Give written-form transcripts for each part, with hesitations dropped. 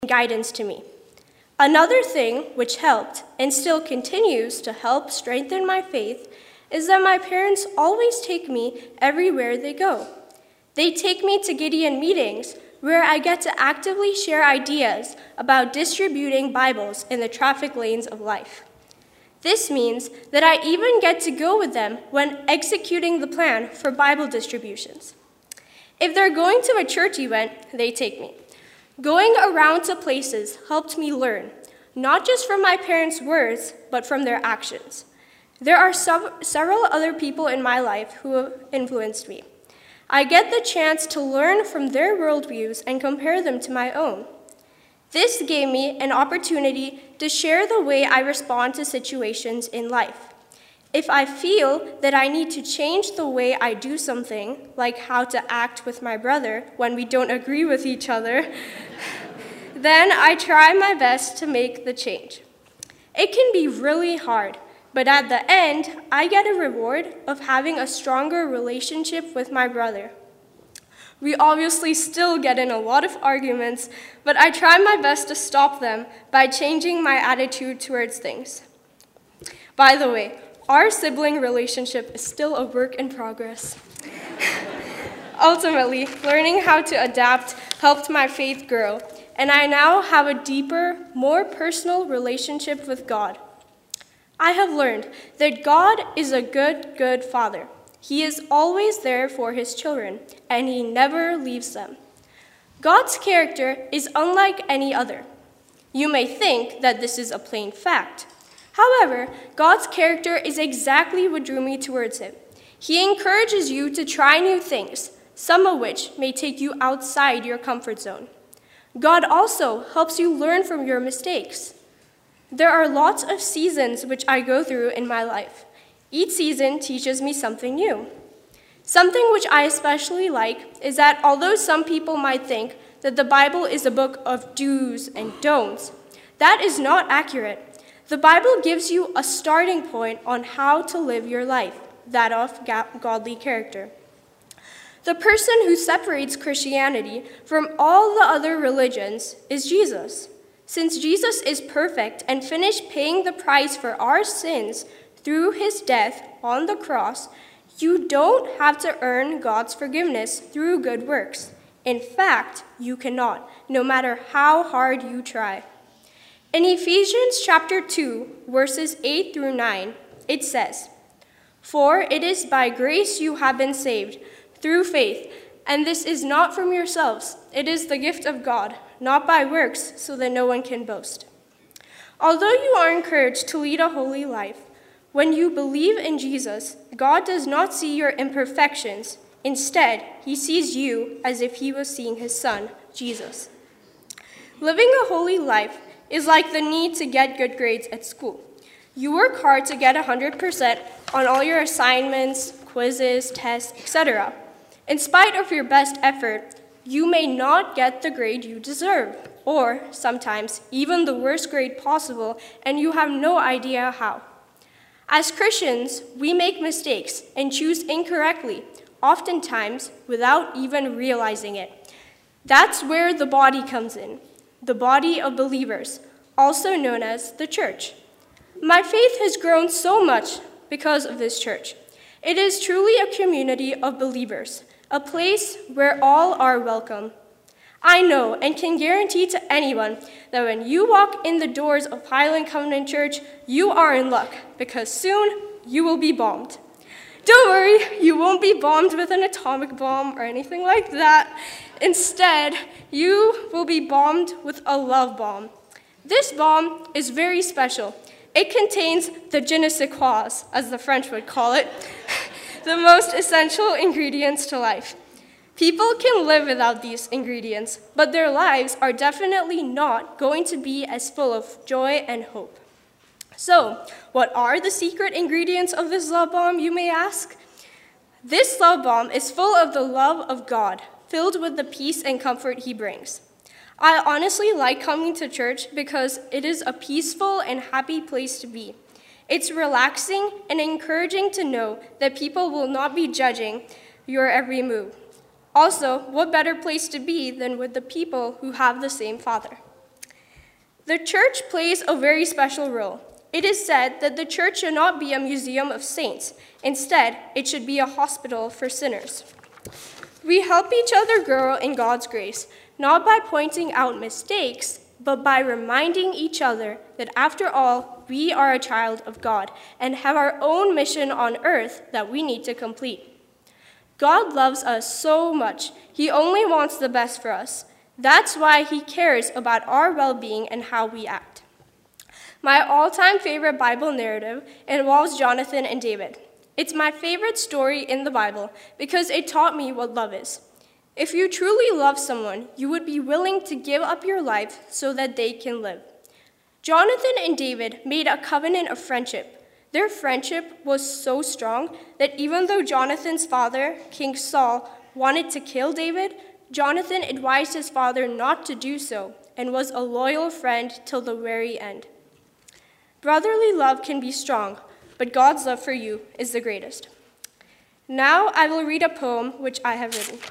guidance to me. Another thing which helped and still continues to help strengthen my faith is that my parents always take me everywhere they go. They take me to Gideon meetings where I get to actively share ideas about distributing Bibles in the traffic lanes of life. This means that I even get to go with them when executing the plan for Bible distributions. If they're going to a church event, they take me. Going around to places helped me learn, not just from my parents' words, but from their actions. There are several other people in my life who have influenced me. I get the chance to learn from their worldviews and compare them to my own. This gave me an opportunity to share the way I respond to situations in life. If I feel that I need to change the way I do something, like how to act with my brother when we don't agree with each other, then I try my best to make the change. It can be really hard, but at the end, I get a reward of having a stronger relationship with my brother. We obviously still get in a lot of arguments, but I try my best to stop them by changing my attitude towards things. By the way, our sibling relationship is still a work in progress. Ultimately, learning how to adapt helped my faith grow, and I now have a deeper, more personal relationship with God. I have learned that God is a good Father. He is always there for his children, and he never leaves them. God's character is unlike any other. You may think that this is a plain fact. However, God's character is exactly what drew me towards him. He encourages you to try new things, some of which may take you outside your comfort zone. God also helps you learn from your mistakes. There are lots of seasons which I go through in my life. Each season teaches me something new. Something which I especially like is that although some people might think that the Bible is a book of do's and don'ts, that is not accurate. The Bible gives you a starting point on how to live your life, that of godly character. The person who separates Christianity from all the other religions is Jesus. Since Jesus is perfect and finished paying the price for our sins through his death on the cross, you don't have to earn God's forgiveness through good works. In fact, you cannot, no matter how hard you try. In Ephesians chapter 2, verses 8 through 9, it says, "For it is by grace you have been saved, through faith, and this is not from yourselves. It is the gift of God, not by works, so that no one can boast." Although you are encouraged to lead a holy life, when you believe in Jesus, God does not see your imperfections. Instead, he sees you as if he was seeing his son, Jesus. Living a holy life is like the need to get good grades at school. You work hard to get 100% on all your assignments, quizzes, tests, etc. In spite of your best effort, you may not get the grade you deserve, or sometimes even the worst grade possible, and you have no idea how. As Christians, we make mistakes and choose incorrectly, oftentimes without even realizing it. That's where the body comes in, the body of believers, also known as the church. My faith has grown so much because of this church. It is truly a community of believers, a place where all are welcome. I know and can guarantee to anyone that when you walk in the doors of Highland Covenant Church, you are in luck, because soon you will be bombed. Don't worry, you won't be bombed with an atomic bomb or anything like that. Instead, you will be bombed with a love bomb. This bomb is very special. It contains the je ne sais quoi, as the French would call it, the most essential ingredients to life. People can live without these ingredients, but their lives are definitely not going to be as full of joy and hope. So, what are the secret ingredients of this love bomb, you may ask? This love bomb is full of the love of God, filled with the peace and comfort he brings. I honestly like coming to church because it is a peaceful and happy place to be. It's relaxing and encouraging to know that people will not be judging your every move. Also, what better place to be than with the people who have the same Father? The church plays a very special role. It is said that the church should not be a museum of saints. Instead, it should be a hospital for sinners. We help each other grow in God's grace, not by pointing out mistakes, but by reminding each other that after all, we are a child of God and have our own mission on earth that we need to complete. God loves us so much. He only wants the best for us. That's why he cares about our well-being and how we act. My all-time favorite Bible narrative involves Jonathan and David. It's my favorite story in the Bible because it taught me what love is. If you truly love someone, you would be willing to give up your life so that they can live. Jonathan and David made a covenant of friendship. Their friendship was so strong that even though Jonathan's father, King Saul, wanted to kill David, Jonathan advised his father not to do so and was a loyal friend till the very end. Brotherly love can be strong, but God's love for you is the greatest. Now I will read a poem which I have written.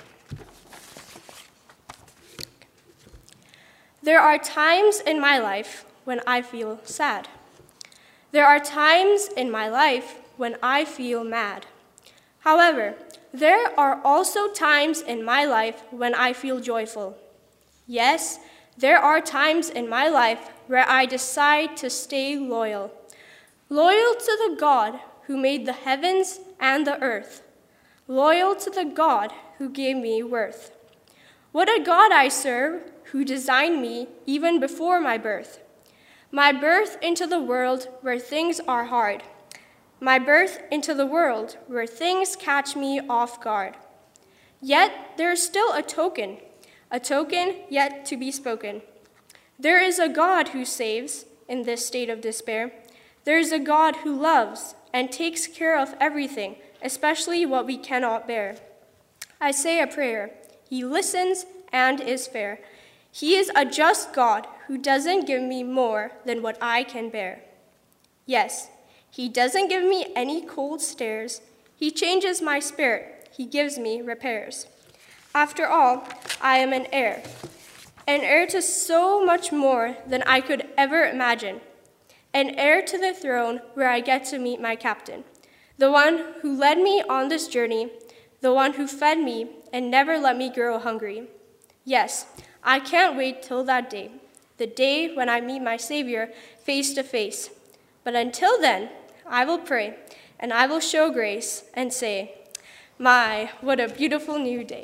There are times in my life when I feel sad. There are times in my life when I feel mad. However, there are also times in my life when I feel joyful. Yes, there are times in my life where I decide to stay loyal. Loyal to the God who made the heavens and the earth. Loyal to the God who gave me worth. What a God I serve, who designed me even before my birth. My birth into the world where things are hard. My birth into the world where things catch me off guard. Yet there is still a token yet to be spoken. There is a God who saves in this state of despair. There is a God who loves and takes care of everything, especially what we cannot bear. I say a prayer. He listens and is fair. He is a just God who doesn't give me more than what I can bear. Yes, he doesn't give me any cold stares. He changes my spirit. He gives me repairs. After all, I am an heir to so much more than I could ever imagine. An heir to the throne where I get to meet my captain, the one who led me on this journey, the one who fed me and never let me grow hungry. Yes, I can't wait till that day, the day when I meet my Savior face to face. But until then, I will pray and I will show grace and say, my, what a beautiful new day.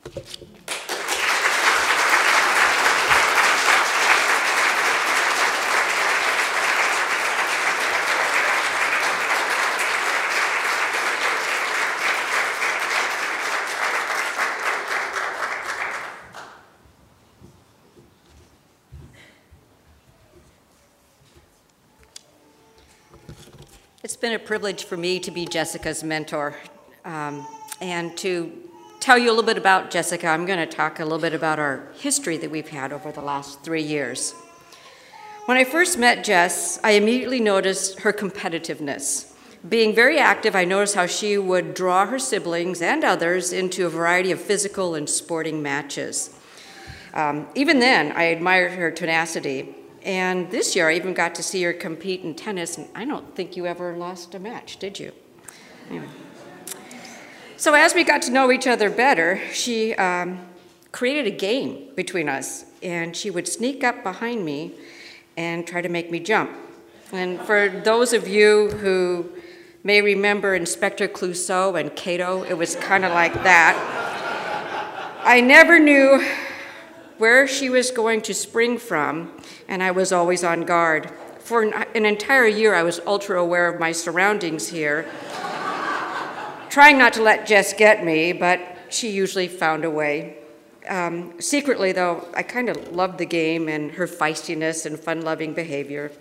It's been a privilege for me to be Jessica's mentor. And to tell you a little bit about Jessica, I'm going to talk a little bit about our history that we've had over the last 3 years. When I first met Jess, I immediately noticed her competitiveness. Being very active, I noticed how she would draw her siblings and others into a variety of physical and sporting matches. Even then, I admired her tenacity. And this year, I even got to see her compete in tennis, and I don't think you ever lost a match, did you? Anyway. So as we got to know each other better, she created a game between us, and she would sneak up behind me and try to make me jump. And for those of you who may remember Inspector Clouseau and Cato, it was kind of like that. I never knew where she was going to spring from, and I was always on guard. For an entire year, I was ultra aware of my surroundings here, trying not to let Jess get me, but she usually found a way. Secretly, though, I kind of loved the game and her feistiness and fun-loving behavior.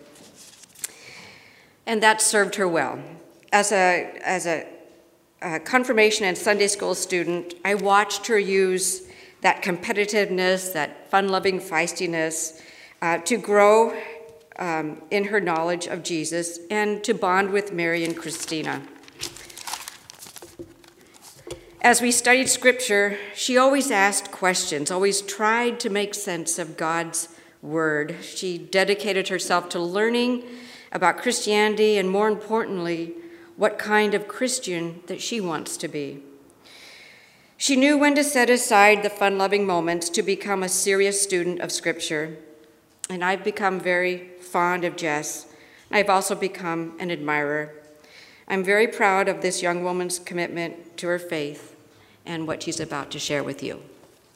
And that served her well. As a confirmation and Sunday school student, I watched her use that competitiveness, that fun-loving feistiness, to grow in her knowledge of Jesus and to bond with Mary and Christina. As we studied Scripture, she always asked questions, always tried to make sense of God's word. She dedicated herself to learning about Christianity and, more importantly, what kind of Christian that she wants to be. She knew when to set aside the fun-loving moments to become a serious student of Scripture. And I've become very fond of Jess. I've also become an admirer. I'm very proud of this young woman's commitment to her faith and what she's about to share with you.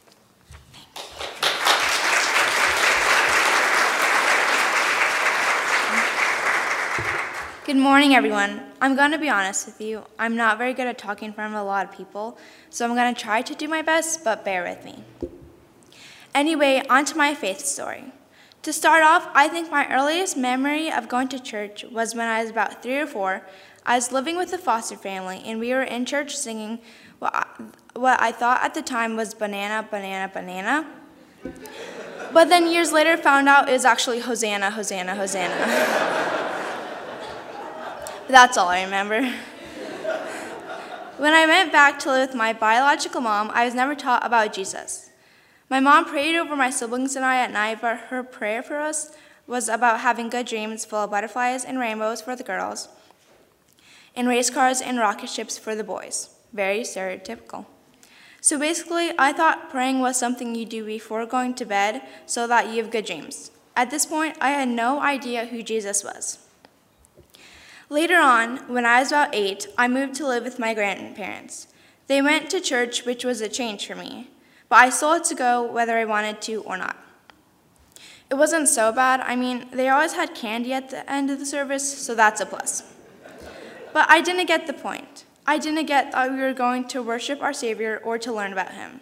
Good morning, everyone. I'm going to be honest with you. I'm not very good at talking in front of a lot of people, so I'm going to try to do my best, but bear with me. Anyway, on to my faith story. To start off, I think my earliest memory of going to church was when I was about 3 or 4. I was living with a foster family, and we were in church singing what I thought at the time was Banana, Banana, Banana. But then years later found out it was actually Hosanna, Hosanna, Hosanna. That's all I remember. When I went back to live with my biological mom, I was never taught about Jesus. My mom prayed over my siblings and I at night, but her prayer for us was about having good dreams full of butterflies and rainbows for the girls, and race cars and rocket ships for the boys. Very stereotypical. So basically, I thought praying was something you do before going to bed so that you have good dreams. At this point, I had no idea who Jesus was. Later on, when I was about 8, I moved to live with my grandparents. They went to church, which was a change for me, but I still had to go whether I wanted to or not. It wasn't so bad. I mean, they always had candy at the end of the service, so that's a plus. But I didn't get the point. I didn't get that we were going to worship our Savior or to learn about him.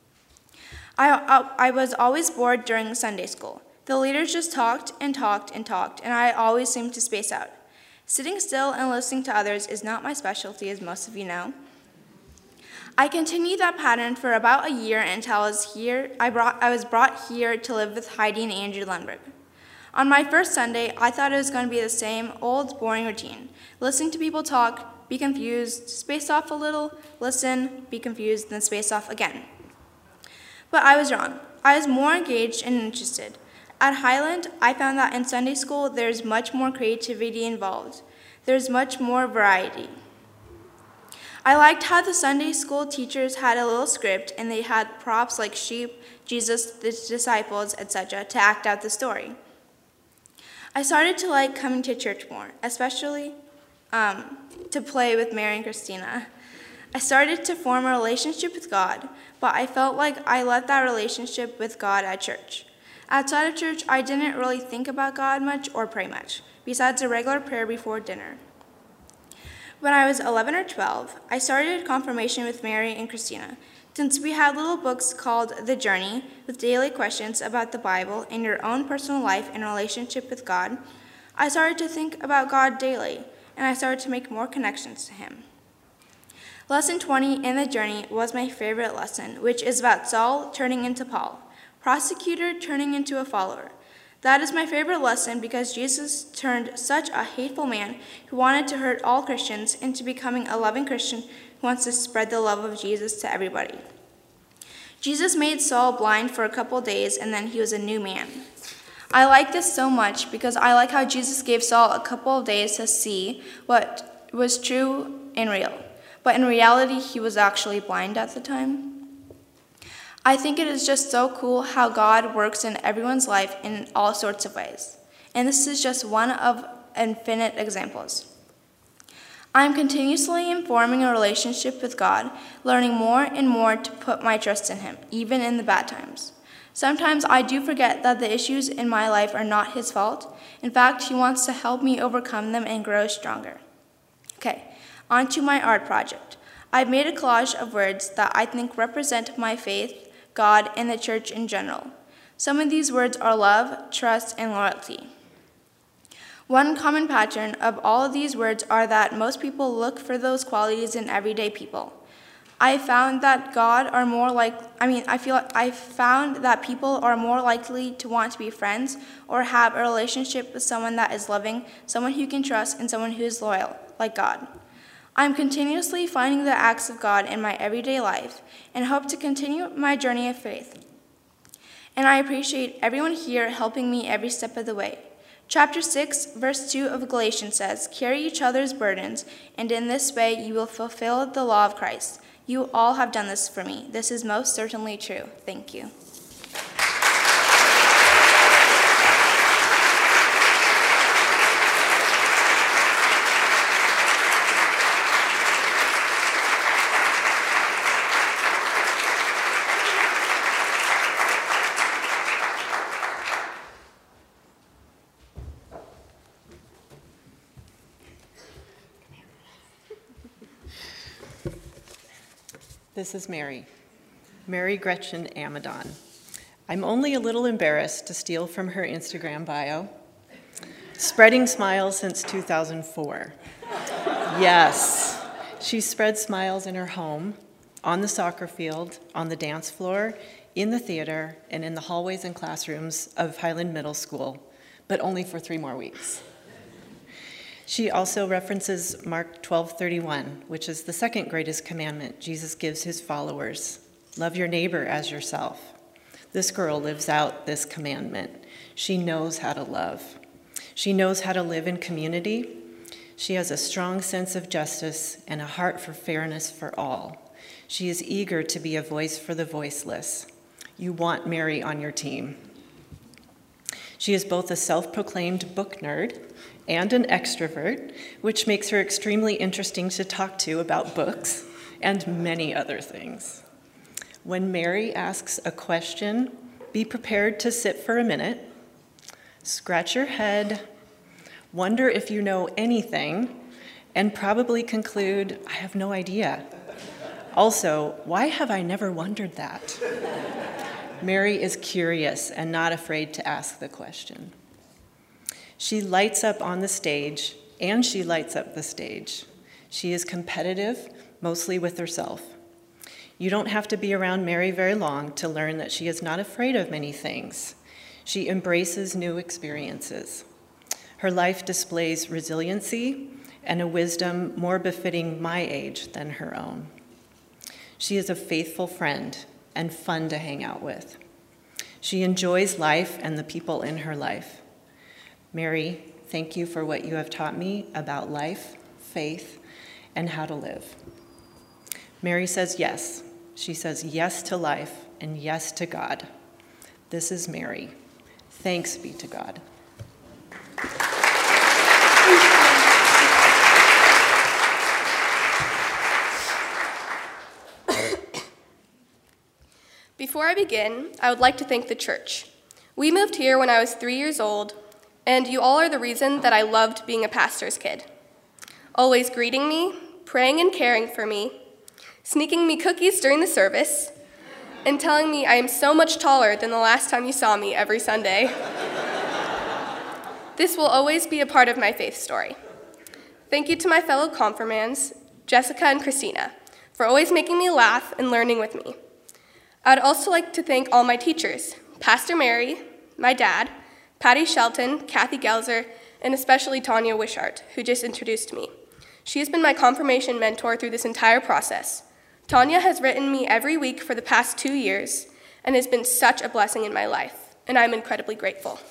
I was always bored during Sunday school. The leaders just talked and talked and talked, and I always seemed to space out. Sitting still and listening to others is not my specialty, as most of you know. I continued that pattern for about a year until I was brought here to live with Heidi and Andrew Lundberg. On my first Sunday, I thought it was going to be the same old, boring routine. Listen to people talk, be confused, space off a little, listen, be confused, then space off again. But I was wrong. I was more engaged and interested. At Highland, I found that in Sunday school, there's much more creativity involved. There's much more variety. I liked how the Sunday school teachers had a little script and they had props like sheep, Jesus, the disciples, etc. to act out the story. I started to like coming to church more, especially to play with Mary and Christina. I started to form a relationship with God, but I felt like I left that relationship with God at church. Outside of church, I didn't really think about God much or pray much, besides a regular prayer before dinner. When I was 11 or 12, I started confirmation with Mary and Christina. Since we had little books called The Journey, with daily questions about the Bible and your own personal life and relationship with God, I started to think about God daily, and I started to make more connections to him. Lesson 20 in The Journey was my favorite lesson, which is about Saul turning into Paul, prosecutor turning into a follower. That is my favorite lesson because Jesus turned such a hateful man who wanted to hurt all Christians into becoming a loving Christian who wants to spread the love of Jesus to everybody. Jesus made Saul blind for a couple days and then he was a new man. I like this so much because I like how Jesus gave Saul a couple of days to see what was true and real. But in reality, he was actually blind at the time. I think it is just so cool how God works in everyone's life in all sorts of ways. And this is just one of infinite examples. I am continuously forming a relationship with God, learning more and more to put my trust in him, even in the bad times. Sometimes I do forget that the issues in my life are not his fault. In fact, he wants to help me overcome them and grow stronger. Okay, on to my art project. I've made a collage of words that I think represent my faith, God, and the church in general. Some of these words are love, trust, and loyalty. One common pattern of all of these words are that most people look for those qualities in everyday people. I found that people are more likely to want to be friends or have a relationship with someone that is loving, someone who can trust, and someone who is loyal, like God. I'm continuously finding the acts of God in my everyday life and hope to continue my journey of faith. and I appreciate everyone here helping me every step of the way. Chapter 6, verse 2 of Galatians says, "Carry each other's burdens, and in this way you will fulfill the law of Christ. You all have done this for me. This is most certainly true." Thank you. This is Mary Gretchen Amadon. I'm only a little embarrassed to steal from her Instagram bio. Spreading smiles since 2004. Yes, she spread smiles in her home, on the soccer field, on the dance floor, in the theater, and in the hallways and classrooms of Highland Middle School, but only for 3 more weeks. She also references Mark 12:31, which is the second greatest commandment Jesus gives his followers. Love your neighbor as yourself. This girl lives out this commandment. She knows how to love. She knows how to live in community. She has a strong sense of justice and a heart for fairness for all. She is eager to be a voice for the voiceless. You want Mary on your team. She is both a self-proclaimed book nerd and an extrovert, which makes her extremely interesting to talk to about books and many other things. When Mary asks a question, be prepared to sit for a minute, scratch your head, wonder if you know anything, and probably conclude, I have no idea. Also, why have I never wondered that? Mary is curious and not afraid to ask the question. She lights up on the stage, and she lights up the stage. She is competitive, mostly with herself. You don't have to be around Mary very long to learn that she is not afraid of many things. She embraces new experiences. Her life displays resiliency and a wisdom more befitting my age than her own. She is a faithful friend and fun to hang out with. She enjoys life and the people in her life. Mary, thank you for what you have taught me about life, faith, and how to live. Mary says yes. She says yes to life and yes to God. This is Mary. Thanks be to God. Before I begin, I would like to thank the church. We moved here when I was 3 years old, and you all are the reason that I loved being a pastor's kid. Always greeting me, praying and caring for me, sneaking me cookies during the service, and telling me I am so much taller than the last time you saw me every Sunday. This will always be a part of my faith story. Thank you to my fellow confirmands, Jessica and Christina, for always making me laugh and learning with me. I'd also like to thank all my teachers, Pastor Mary, my dad, Patty Shelton, Kathy Gelzer, and especially Tanya Wishart, who just introduced me. She has been my confirmation mentor through this entire process. Tanya has written me every week for the past 2 years and has been such a blessing in my life, and I'm incredibly grateful.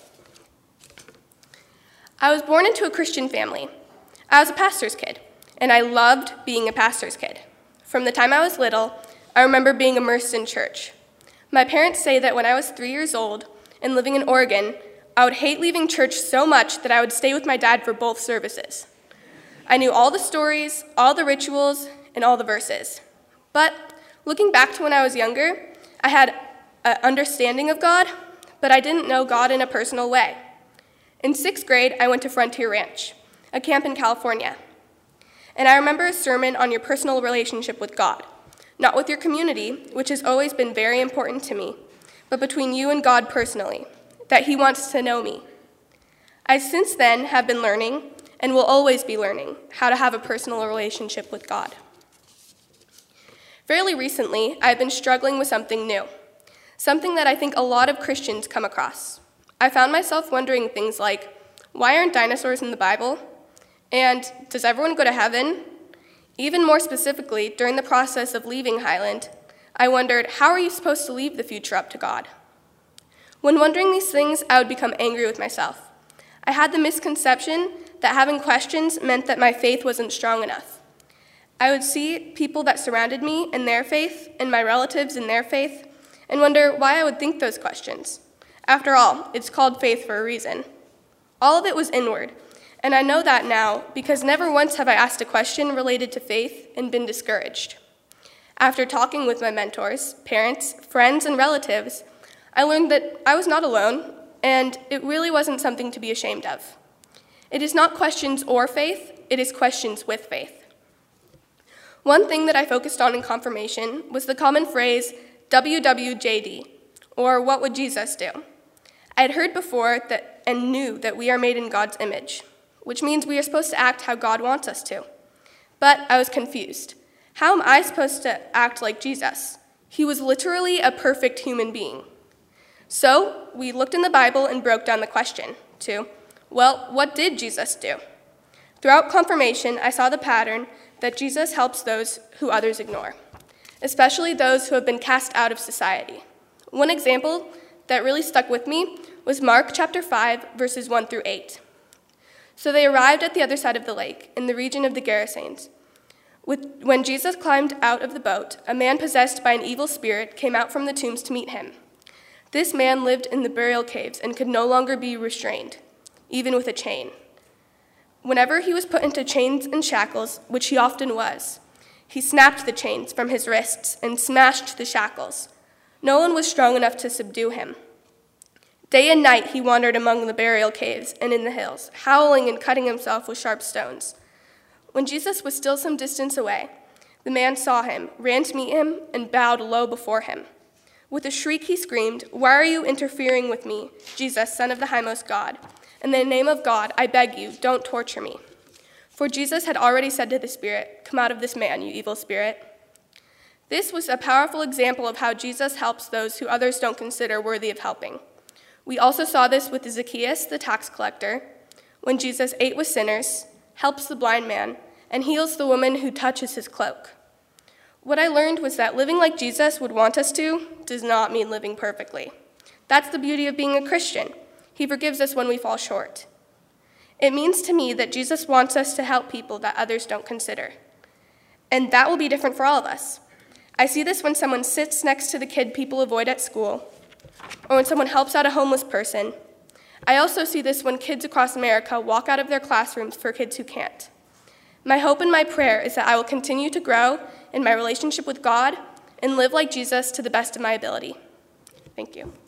I was born into a Christian family. I was a pastor's kid, and I loved being a pastor's kid. From the time I was little, I remember being immersed in church. My parents say that when I was 3 years old and living in Oregon, I would hate leaving church so much that I would stay with my dad for both services. I knew all the stories, all the rituals, and all the verses. But looking back to when I was younger, I had an understanding of God, but I didn't know God in a personal way. In 6th grade, I went to Frontier Ranch, a camp in California. And I remember a sermon on your personal relationship with God. Not with your community, which has always been very important to me, but between you and God personally, that he wants to know me. I since then have been learning, and will always be learning, how to have a personal relationship with God. Fairly recently, I've been struggling with something new, something that I think a lot of Christians come across. I found myself wondering things like, why aren't dinosaurs in the Bible? And does everyone go to heaven? Even more specifically, during the process of leaving Highland, I wondered, how are you supposed to leave the future up to God? When wondering these things, I would become angry with myself. I had the misconception that having questions meant that my faith wasn't strong enough. I would see people that surrounded me in their faith and my relatives in their faith and wonder why I would think those questions. After all, it's called faith for a reason. All of it was inward, and I know that now because never once have I asked a question related to faith and been discouraged. After talking with my mentors, parents, friends, and relatives, I learned that I was not alone, and it really wasn't something to be ashamed of. It is not questions or faith, it is questions with faith. One thing that I focused on in confirmation was the common phrase, WWJD, or what would Jesus do? I had heard before that and knew that we are made in God's image, which means we are supposed to act how God wants us to. But I was confused. How am I supposed to act like Jesus? He was literally a perfect human being. So we looked in the Bible and broke down the question to, well, what did Jesus do? Throughout confirmation, I saw the pattern that Jesus helps those who others ignore, especially those who have been cast out of society. One example that really stuck with me was Mark chapter 5, verses 1 through 8. So they arrived at the other side of the lake, in the region of the Gerasenes. When Jesus climbed out of the boat, a man possessed by an evil spirit came out from the tombs to meet him. This man lived in the burial caves and could no longer be restrained, even with a chain. Whenever he was put into chains and shackles, which he often was, he snapped the chains from his wrists and smashed the shackles. No one was strong enough to subdue him. Day and night he wandered among the burial caves and in the hills, howling and cutting himself with sharp stones. When Jesus was still some distance away, the man saw him, ran to meet him, and bowed low before him. With a shriek he screamed, "Why are you interfering with me, Jesus, Son of the highmost God? In the name of God, I beg you, don't torture me." For Jesus had already said to the spirit, "Come out of this man, you evil spirit." This was a powerful example of how Jesus helps those who others don't consider worthy of helping. We also saw this with Zacchaeus, the tax collector, when Jesus ate with sinners, helps the blind man, and heals the woman who touches his cloak. What I learned was that living like Jesus would want us to does not mean living perfectly. That's the beauty of being a Christian. He forgives us when we fall short. It means to me that Jesus wants us to help people that others don't consider. And that will be different for all of us. I see this when someone sits next to the kid people avoid at school, or when someone helps out a homeless person. I also see this when kids across America walk out of their classrooms for kids who can't. My hope and my prayer is that I will continue to grow in my relationship with God and live like Jesus to the best of my ability. Thank you.